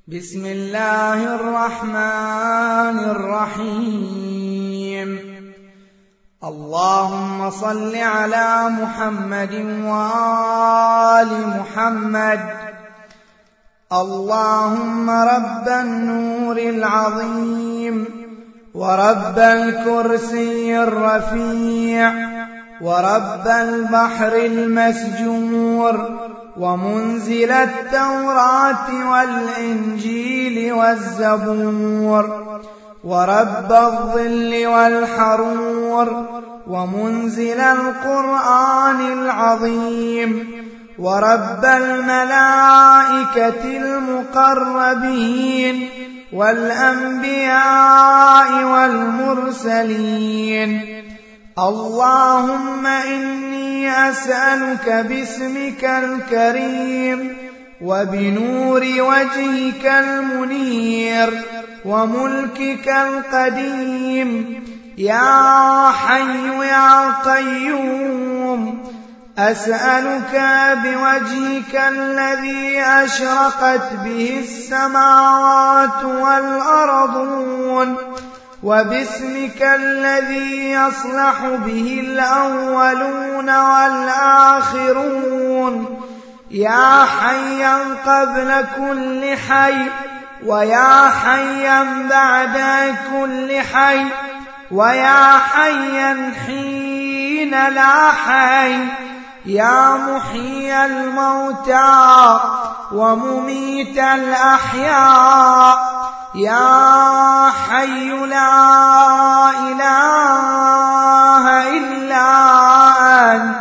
بسم الله الرحمن الرحيم. اللهم صل على محمد وآل محمد. اللهم رب النور العظيم ورب الكرسي الرفيع ورب البحر المسجور ومنزل التوراة والإنجيل والزبور ورب الظل والحرور ومنزل القرآن العظيم ورب الملائكة المقربين والأنبياء والمرسلين. اللهم إني أسألك باسمك الكريم وبنور وجهك المنير وملكك القديم يا حي يا قيوم، أسألك بوجهك الذي أشرقت به السماوات والأرضون وباسمك الذي يصلح به الأولون والآخرون، يا حيا قبل كل حي ويا حيا بعد كل حي ويا حيا حين لا حي، يا محيي الموتى ومميت الأحياء، يا حي لا إله إلا أنت.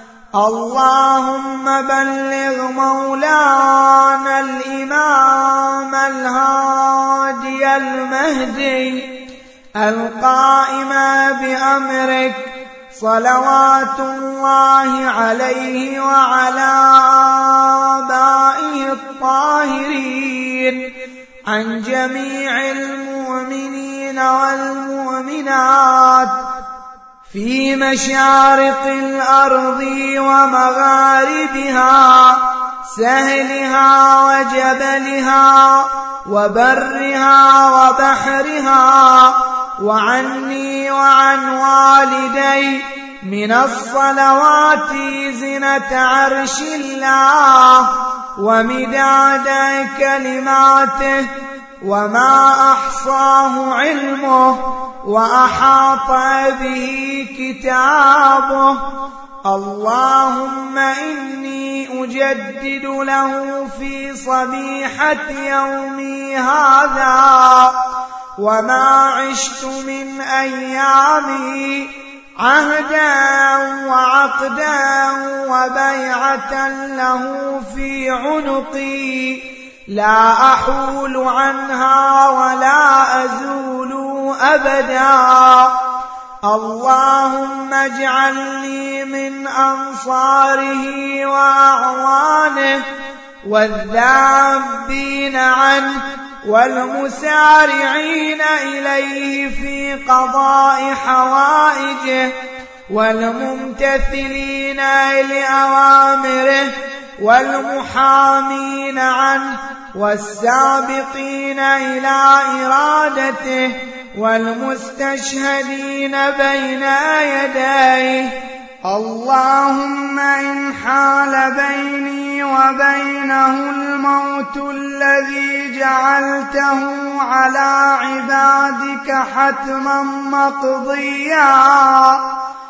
اللهم بلغ مولانا الإمام الهادي المهدي القائم بأمرك صلوات الله عليه وعلى آبائه الطاهرين، عن جميع المؤمنين والمؤمنات في مشارق الأرض ومغاربها، سهلها وجبلها وبرها وبحرها، وعني وعن والدي من الصلوات زنة عرش الله ومداد كلماته وما أحصاه علمه وأحاط به كتابه. اللهم إني أجدد له في صبيحة يومي هذا وما عشت من أيامي عهدا وعقدا وبيعة له في عنقي لا أحول عنها ولا أزول أبدا. اللهم اجعلني من أنصاره وأعوانه والذابين عنه والمسارعين إليه في قضاء حوائجه والممتثلين لأوامره والمحامين عنه والسابقين إلى إرادته والمستشهدين بين يديه. اللهم إن حال بيني وبينه الموت الذي جعلته على عبادك حتما مقضيا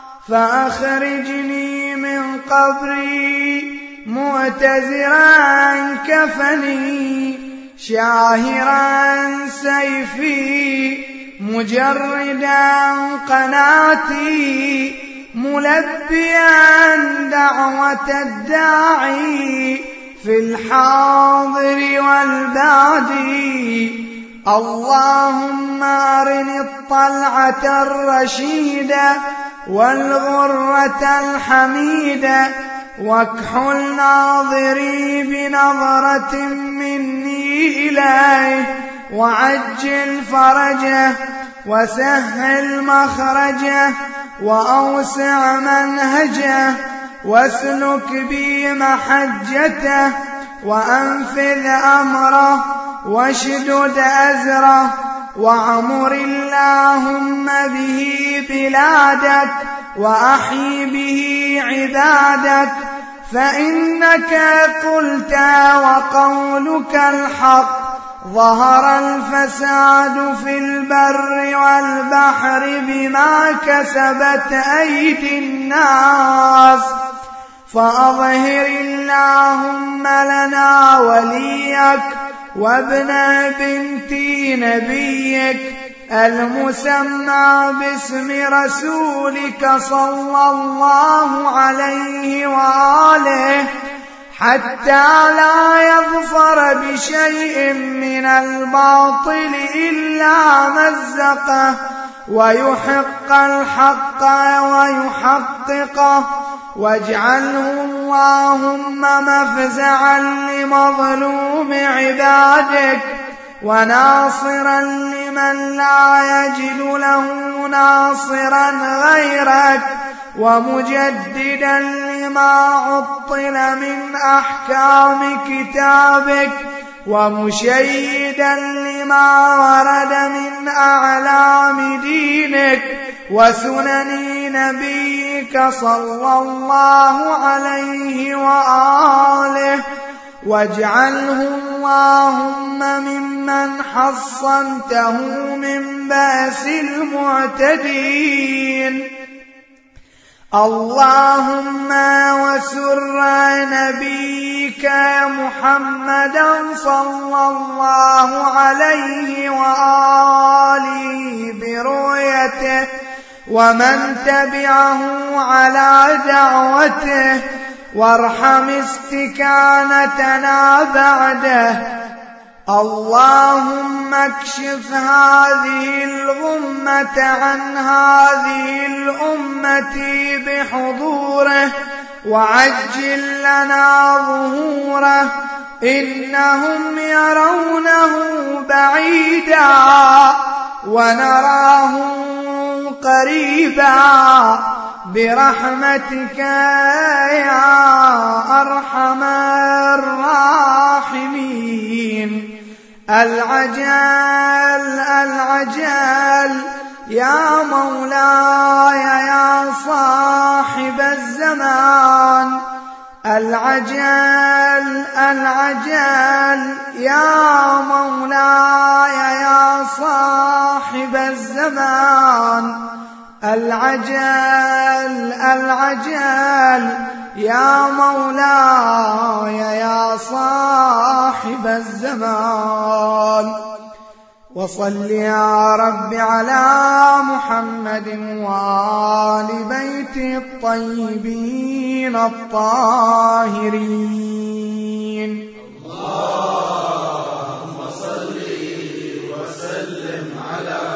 فأخرجني من قبري مؤتزرا كفني شاهرا سيفي مجردا قناتي ملبيا دعوة الداعي في الحاضر والبادي. اللهم أرني الطلعة الرشيدة والغرة الحميدة واكحل ناظري بنظرة مني إليه وعجل فرجه وسهل مخرجه وأوسع منهجه واسلك بي محجته وأنفذ أمره واشدد أزره وعمر اللهم به بلادك وأحي به عبادك، فإنك قلت وقولك الحق: ظهر الفساد في البر والبحر بما كسبت أيدي الناس، فأظهر اللهم لنا وليك وابن بنت نبيك المسمى باسم رسولك صلى الله عليه وآله، حتى لا يظفر بشيء من الباطل إلا مزقه، ويحق الحق ويحققه، واجعله اللهم مفزعا لمظلوم عبادك، وناصرا لمن لا يجد له ناصرا غيرك، ومجددا لما عطل من أحكام كتابك، ومشيدا لما ورد من أعلام دينك وسنن نبيك صلى الله عليه وآله، واجعله اللهم ممن حصنته من بأس المعتدين. اللهم وسر نبيك محمدا صلى الله عليه وآله برؤيته، ومن تبعه على دعوته، وارحم استكانتنا بعده. اللهم اكشف هذه الغمة عن هذه الأمة بحضوره، وعجل لنا ظهوره، إنهم يرونه بعيدا ونراه قريبا، برحمتك يا أرحم الراحمين. العجل العجل يا مولاي يا صاحب الزمان، العجل العجل يا مولاي يا صاحب الزمان، العجل العجل يا مولاي يا صاحب الزمان. وصل يا رب على محمد وآل بيته الطيبين الطاهرين. اللهم صل وسلم على